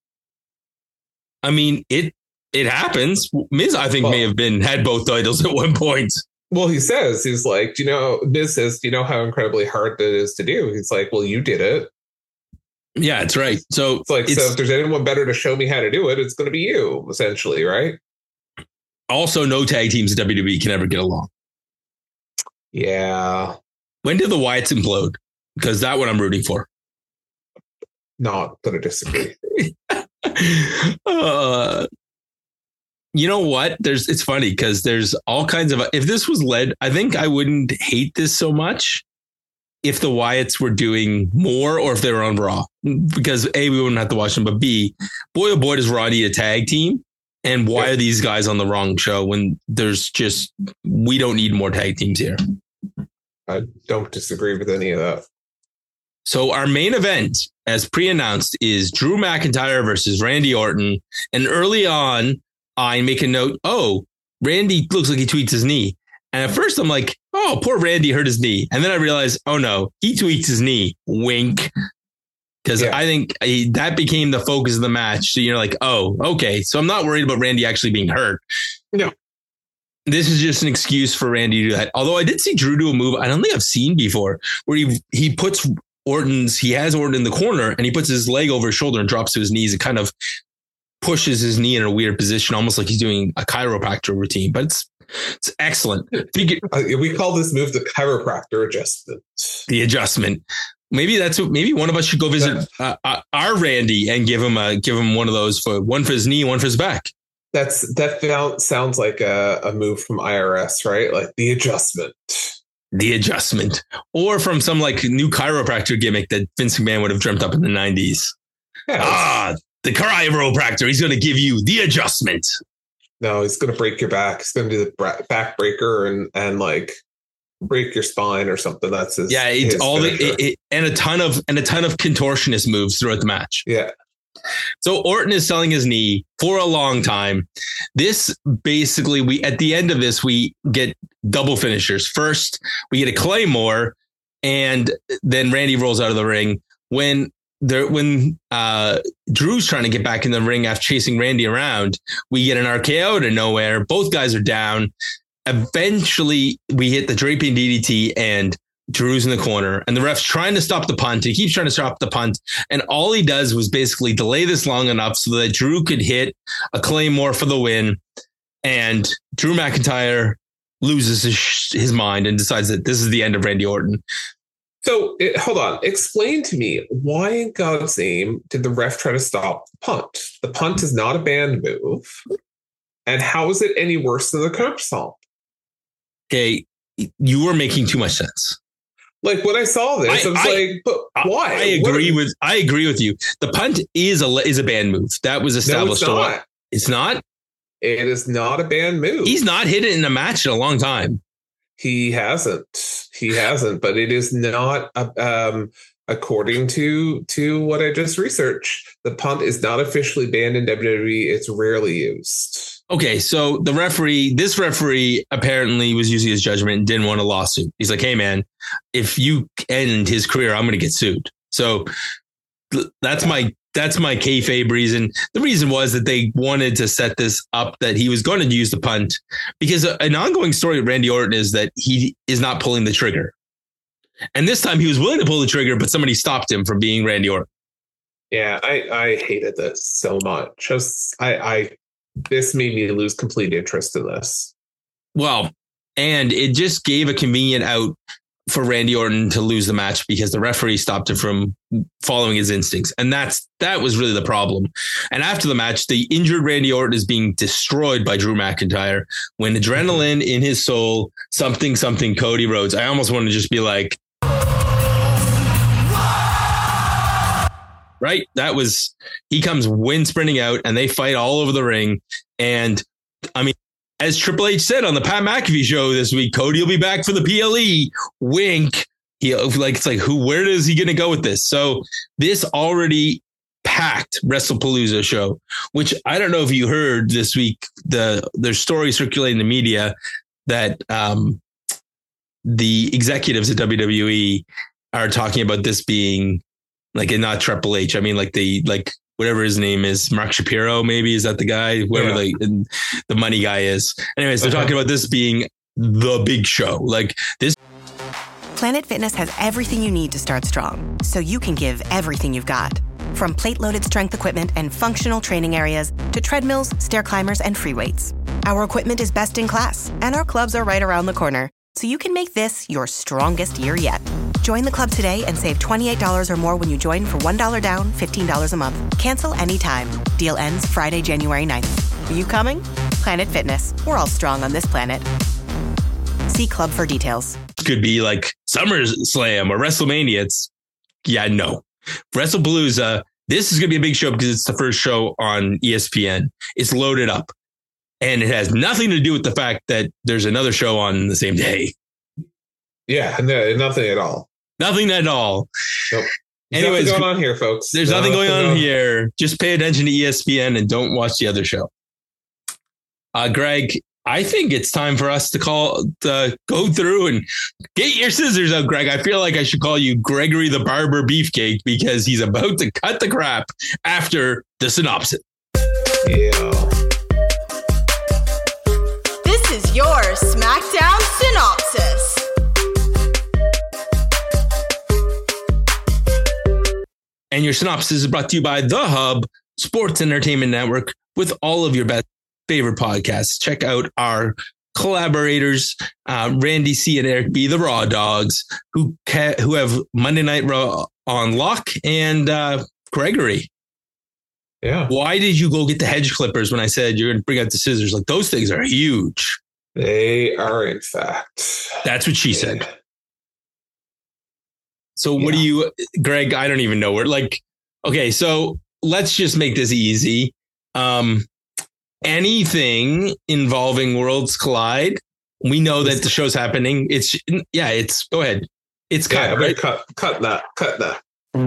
I mean, it happens. Miz, I think, may have had both titles at one point. Well, he's like, Miz says, do you know how incredibly hard that is to do? He's like, well, you did it. Yeah, that's right. So so if there's anyone better to show me how to do it, it's going to be you, essentially, right? Also, no tag teams at WWE can ever get along. Yeah. When did the Wyatts implode? Because that one I'm rooting for. Not going to disagree. You know what? It's funny because there's all kinds of, if this was led, I think I wouldn't hate this so much if the Wyatts were doing more, or if they were on Raw, because A, we wouldn't have to watch them, but B, boy, oh boy, does Raw need a tag team. And why are these guys on the wrong show when we don't need more tag teams here? I don't disagree with any of that. So our main event, as pre-announced, is Drew McIntyre versus Randy Orton. And early on, I make a note, Randy looks like he tweaks his knee. And at first I'm like, oh, poor Randy hurt his knee. And then I realized, oh no, he tweaks his knee. Wink. Because I think that became the focus of the match. So you're like, oh, okay. So I'm not worried about Randy actually being hurt. No. this is just an excuse for Randy to do that. Although I did see Drew do a move I don't think I've seen before, where he puts he has Orton in the corner and he puts his leg over his shoulder and drops to his knees and kind of pushes his knee in a weird position, almost like he's doing a chiropractor routine. But it's excellent. We call this move the chiropractor adjustment. The adjustment. Maybe one of us should go visit our Randy and give him one of those, one for his knee, one for his back. That sounds like a move from IRS, right? Like the adjustment. The adjustment. Or from some like new chiropractor gimmick that Vince McMahon would have dreamt up in the 90s. Yeah, the chiropractor. He's going to give you the adjustment. No, he's going to break your back. He's going to do the back breaker and like break your spine or something. That's his. Yeah, it's all and a ton of contortionist moves throughout the match. Yeah. So Orton is selling his knee for a long time. This basically, at the end of this, we get double finishers. First, we get a Claymore, and then Randy rolls out of the ring. When Drew's trying to get back in the ring after chasing Randy around, we get an RKO out of nowhere. Both guys are down. Eventually, we hit the draping DDT, and Drew's in the corner, and the ref's trying to stop the punt. He keeps trying to stop the punt, and all he does was basically delay this long enough so that Drew could hit a Claymore for the win, and Drew McIntyre loses his mind and decides that this is the end of Randy Orton. So, hold on. Explain to me, why in God's name did the ref try to stop the punt? The punt is not a banned move, and how is it any worse than the curb stomp? Okay, you were making too much sense. Like when I saw this, I was like, but why? I agree with you. The punt is a banned move. That was established. No, it's not. It is not a banned move. He's not hit it in a match in a long time. He hasn't, but it is not, according to what I just researched, the punt is not officially banned in WWE. It's rarely used. Okay, so this referee apparently was using his judgment and didn't want a lawsuit. He's like, hey, man, if you end his career, I'm going to get sued. So that's my kayfabe reason. The reason was that they wanted to set this up that he was going to use the punt, because an ongoing story of Randy Orton is that he is not pulling the trigger. And this time he was willing to pull the trigger, but somebody stopped him from being Randy Orton. Yeah, I hated this so much. This made me lose complete interest in this. Well, and it just gave a convenient out for Randy Orton to lose the match because the referee stopped him from following his instincts. And that was really the problem. And after the match, the injured Randy Orton is being destroyed by Drew McIntyre when adrenaline in his soul, something Cody Rhodes. I almost want to just be like, right? He comes wind sprinting out and they fight all over the ring. And I mean, as Triple H said on the Pat McAfee show this week, Cody will be back for the PLE. Wink. Where is he going to go with this? So this already packed WrestlePalooza show, which I don't know if you heard this week, there's stories circulating in the media that the executives at WWE are talking about this being and not Triple H. I mean, whatever his name is, Mark Shapiro, maybe, is that the guy? Whoever the money guy is. Anyways, they're talking about this being the big show. This. Planet Fitness has everything you need to start strong, so you can give everything you've got. From plate-loaded strength equipment and functional training areas to treadmills, stair climbers, and free weights. Our equipment is best in class, and our clubs are right around the corner, so you can make this your strongest year yet. Join the club today and save $28 or more when you join for $1 down, $15 a month. Cancel anytime. Deal ends Friday, January 9th. Are you coming? Planet Fitness. We're all strong on this planet. See club for details. Could be like SummerSlam or WrestleMania. No. WrestlePalooza, this is going to be a big show because it's the first show on ESPN. It's loaded up. And it has nothing to do with the fact that there's another show on the same day. Yeah, no, nothing at all. Nothing at all. Nope. Anyways, nothing going on here, folks. There's nothing going on here. Just pay attention to ESPN and don't watch the other show. Greg, I think it's time for us to go through and get your scissors out, Greg. I feel like I should call you Gregory the Barber Beefcake because he's about to cut the crap after the synopsis. Yeah. This is your Synopsis is brought to you by The Hub Sports Entertainment Network with all of your best favorite podcasts. Check out our collaborators, Randy C and Eric B, the Raw Dogs, who have Monday Night Raw on lock, and Gregory. Yeah. Why did you go get the hedge clippers when I said you're going to bring out the scissors? Like, those things are huge. They are, in fact. That's what she said. So what do you, Greg, I don't even know where, like, okay, so let's just make this easy. Anything involving Worlds Collide, we know that the show's happening. It's go ahead. It's cut, right? Cut that.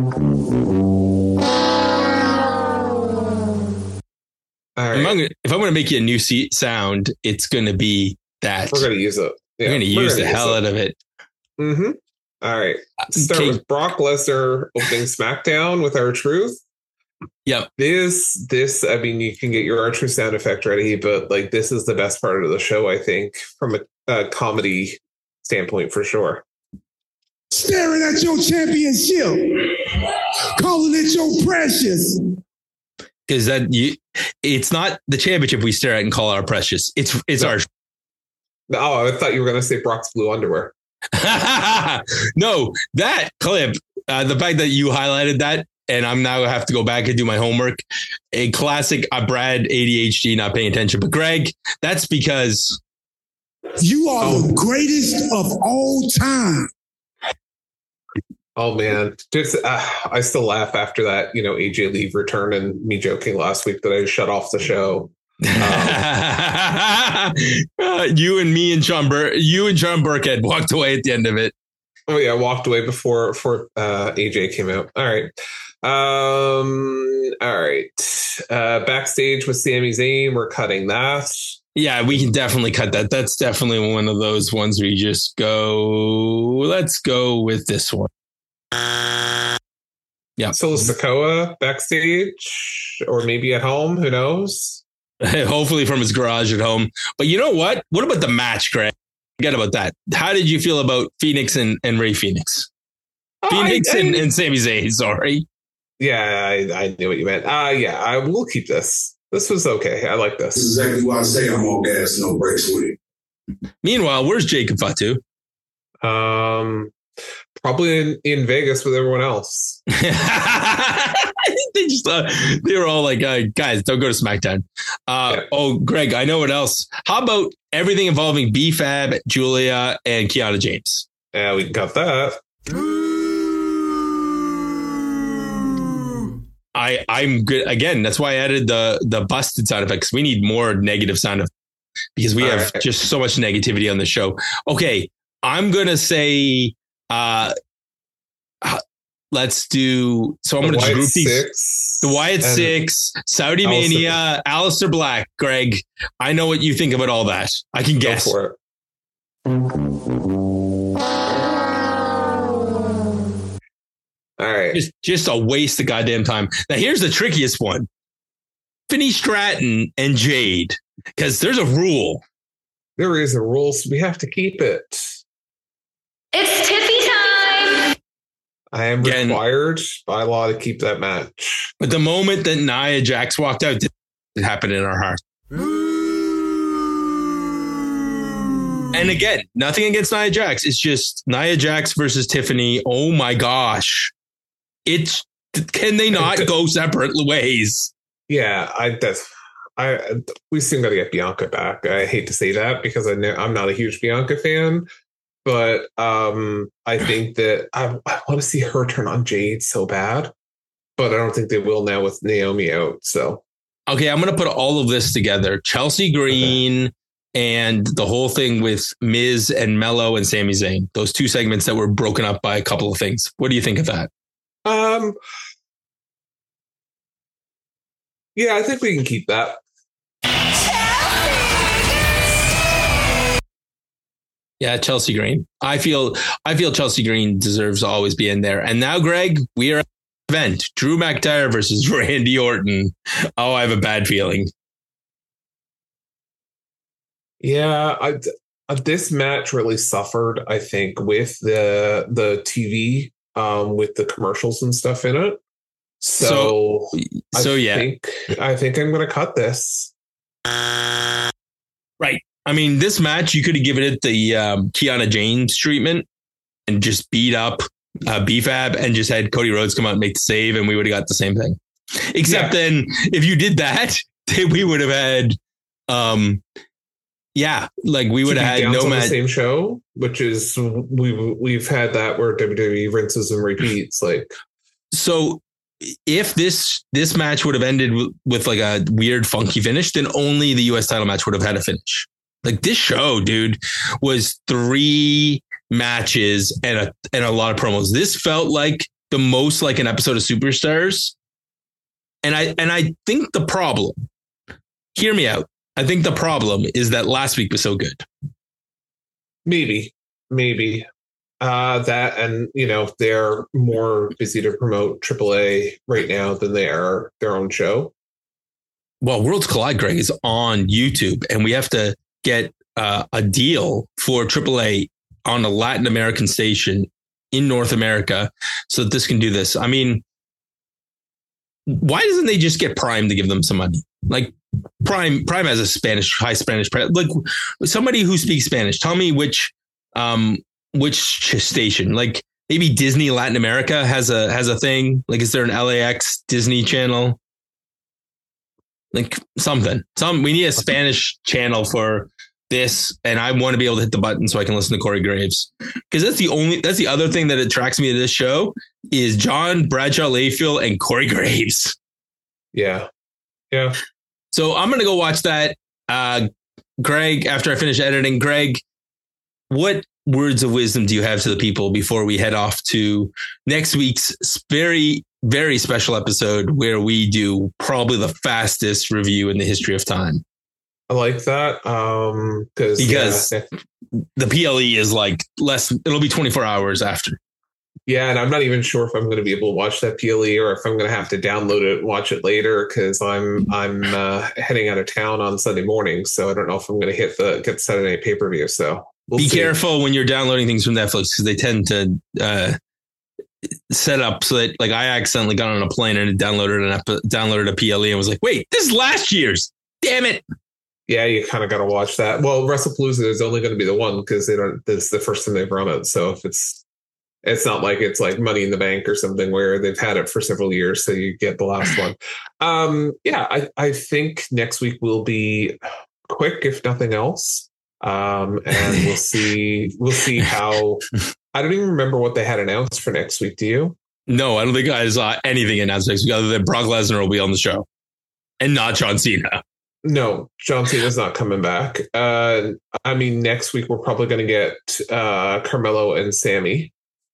All right. If I'm going to make you a new sound, it's going to be that. We're going to use it. We're going to use the hell out of it. Mm-hmm. All right. Start with Brock Lesnar opening SmackDown with R-Truth. Yep. This, I mean, you can get your R-Truth sound effect ready, but like, this is the best part of the show, I think, from a comedy standpoint, for sure. Staring at your championship, calling it your precious. Because it's not the championship we stare at and call our precious. It's our. Oh, I thought you were going to say Brock's blue underwear. No, that clip, the fact that you highlighted that, and I'm now have to go back and do my homework. A classic Brad ADHD not paying attention. But Greg, that's because you are the greatest of all time. Oh man, just I still laugh after that. You know, AJ Lee return and me joking last week that I shut off the show. You and Sean Burkhead walked away at the end of it. Oh yeah, I walked away before AJ came out. All right. Backstage with Sami Zayn, we're cutting that. Yeah, we can definitely cut that. That's definitely one of those ones where you just go, let's go with this one. Yeah. So Sikoa backstage, or maybe at home, who knows? Hopefully from his garage at home. But you know what? What about the match, Greg? Forget about that. How did you feel about Phoenix and Ray Phoenix? Phoenix and Sami Zayn, sorry. Yeah, I knew what you meant. Yeah, I will keep this. This was okay. I like this. This is exactly why I say I'm on gas, no brakes with it. Meanwhile, where's Jacob Fatu? Probably in Vegas with everyone else. They were all like, guys, don't go to SmackDown. Oh, Greg, I know what else. How about everything involving B-Fab, Julia, and Kiana James? Yeah, we got that. I'm good. Again, that's why I added the busted sound effects. We need more negative sound effects because we have just so much negativity on the show. Okay, I'm going to say... let's do. So I'm going to group these. The Wyatt Six, Saudi Mania, Aleister Black. Greg, I know what you think about all that. I can guess. Go for it. All right. Just a waste of goddamn time. Now here's the trickiest one: Finney Stratton and Jade, because there's a rule. There is a rule, so we have to keep it. It's Tiffy time. I am required by law to keep that match. But the moment that Nia Jax walked out, it happened in our heart. And again, nothing against Nia Jax. It's just Nia Jax versus Tiffany. Oh my gosh. Can they not go separate ways? Yeah, we soon got to get Bianca back. I hate to say that because I'm not a huge Bianca fan. But I think that I want to see her turn on Jade so bad, but I don't think they will now with Naomi out. So, okay, I'm going to put all of this together. Chelsea Green and the whole thing with Miz and Mello and Sami Zayn. Those two segments that were broken up by a couple of things. What do you think of that? Yeah, I think we can keep that. Yeah, Chelsea Green. I feel Chelsea Green deserves to always be in there. And now, Greg, we are at the event. Drew McIntyre versus Randy Orton. Oh, I have a bad feeling. Yeah, this match really suffered, I think, with the TV, with the commercials and stuff in it. So yeah. I think I'm going to cut this. Right. I mean, this match, you could have given it the Kiana James treatment and just beat up BFAB and just had Cody Rhodes come out and make the save, and we would have got the same thing. Except then, if you did that, we would have had, we would have had no match. The same show, which is we've had that where WWE rinses and repeats. Like, so if this match would have ended with like a weird funky finish, then only the US title match would have had a finish. Like, this show, dude, was 3 matches and a lot of promos. This felt like the most like an episode of Superstars. And I think the problem, hear me out. I think the problem is that last week was so good. Maybe. That, and they're more busy to promote AAA right now than they are their own show. Well, Worlds Collide, Greg, is on YouTube, and we have to get a deal for AAA on a Latin American station in North America so that this can do this. I mean, why doesn't they just get Prime to give them some money? Like, Prime has a high Spanish, like somebody who speaks Spanish. Tell me which station, like maybe Disney Latin America has a thing. Like, is there an LAX Disney channel? Like we need a Spanish channel for this. And I want to be able to hit the button so I can listen to Corey Graves. Cause that's the other thing that attracts me to this show is John Bradshaw Layfield and Corey Graves. Yeah. So I'm going to go watch that. Greg, after I finish editing, Greg, what words of wisdom do you have to the people before we head off to next week's very, very special episode where we do probably the fastest review in the history of time? I like that. Because the PLE is like it'll be 24 hours after. Yeah, and I'm not even sure if I'm going to be able to watch that PLE or if I'm going to have to download it and watch it later because I'm heading out of town on Sunday morning, so I don't know if I'm going to get Saturday pay-per-view. So we'll see. Careful when you're downloading things from Netflix because they tend to set up so that, like, I accidentally got on a plane and downloaded a PLE and was like, wait, this is last year's. Damn it. Yeah, you kind of got to watch that. Well, WrestlePalooza is only going to be the one because this is the first time they've run it. So if it's not like it's like Money in the Bank or something where they've had it for several years. So you get the last one. I think next week will be quick, if nothing else. And we'll see how, I don't even remember what they had announced for next week. Do you? No, I don't think I saw anything announced next week other than Brock Lesnar will be on the show and not John Cena. No, John Cena's not coming back. Next week we're probably going to get Carmelo and Sammy.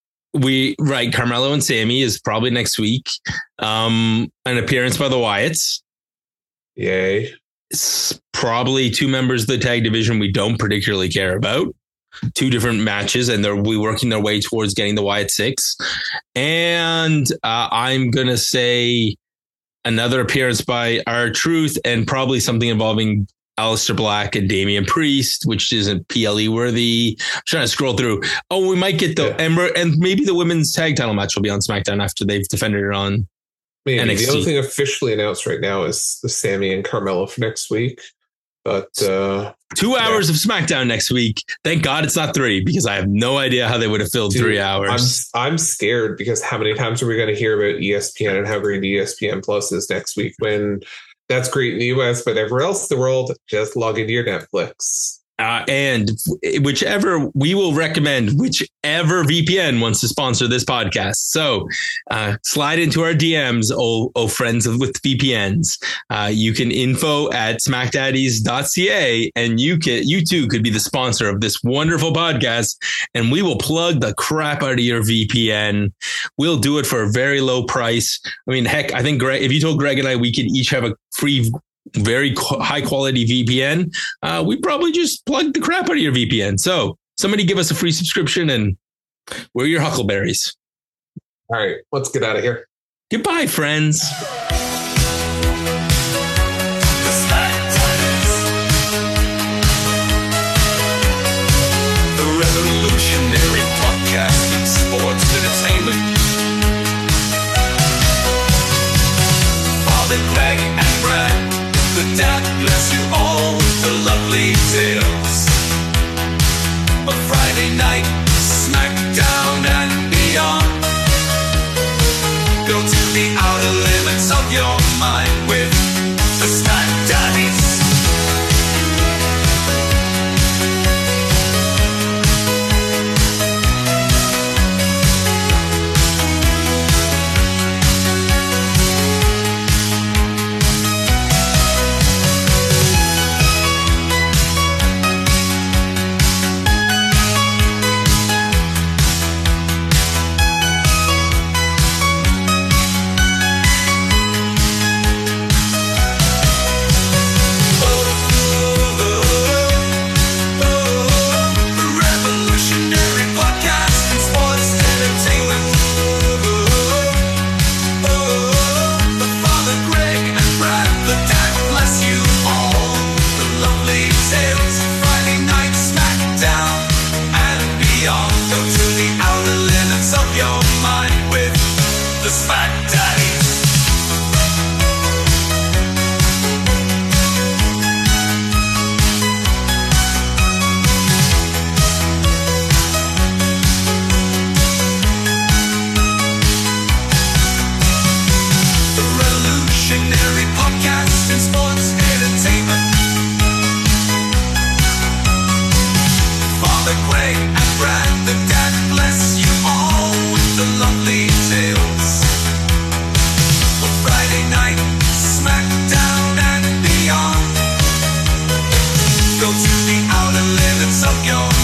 Carmelo and Sammy is probably next week. An appearance by the Wyatts. Yay. It's probably 2 members of the tag division we don't particularly care about. 2 different matches, and they'll be working their way towards getting the Wyatt 6. And I'm going to say another appearance by R-Truth and probably something involving Aleister Black and Damian Priest, which isn't PLE worthy. I'm trying to scroll through. Oh, we might get and maybe the women's tag title match will be on SmackDown after they've defended it on NXT. The only thing officially announced right now is Sammy and Carmelo for next week. But 2 hours of SmackDown next week. Thank God it's not 3 because I have no idea how they would have filled 3 hours. I'm scared because how many times are we going to hear about ESPN and how great ESPN Plus is next week when that's great in the US, but everywhere else in the world, just log into your Netflix. And whichever we will recommend, whichever VPN wants to sponsor this podcast. So slide into our DMs, oh friends with VPNs. You can info at smackdaddies.ca and you too could be the sponsor of this wonderful podcast. And we will plug the crap out of your VPN. We'll do it for a very low price. I mean, heck, I think Greg, if you told Greg and I, we could each have a free very high quality VPN, we probably just plug the crap out of your VPN. So somebody give us a free subscription and we're your huckleberries. All right, let's get out of here. Goodbye, friends. The revolutionary podcast in sports entertainment. Go to the outer limits of your